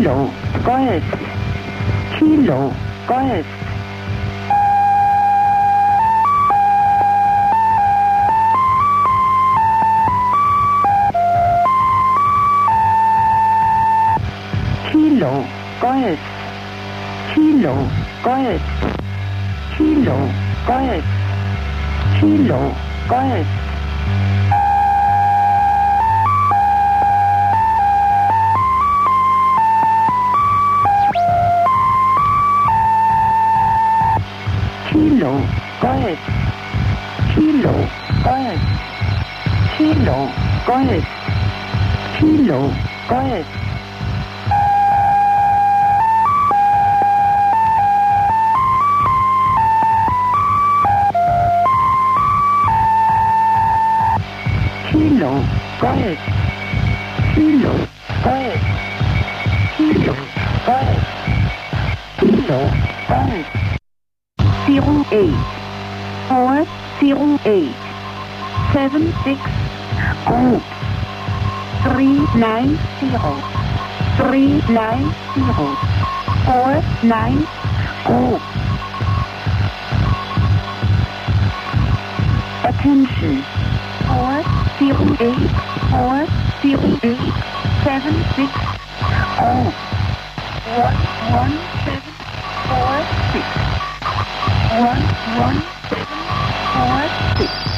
Kilo, Golf, Kilo, Golf. Kilo, Golf, Kilo, Golf, Kilo, Golf, Kilo, Golf. Kilo, Golf, Kilo, Golf, Kilo, Golf, Kilo, Golf. Kilo, Golf, Kilo, Golf, Kilo, Golf, Kilo, Golf. 08 408 76 Group 390 390 49 Group. Attention 408 408 76 Group 11746 11746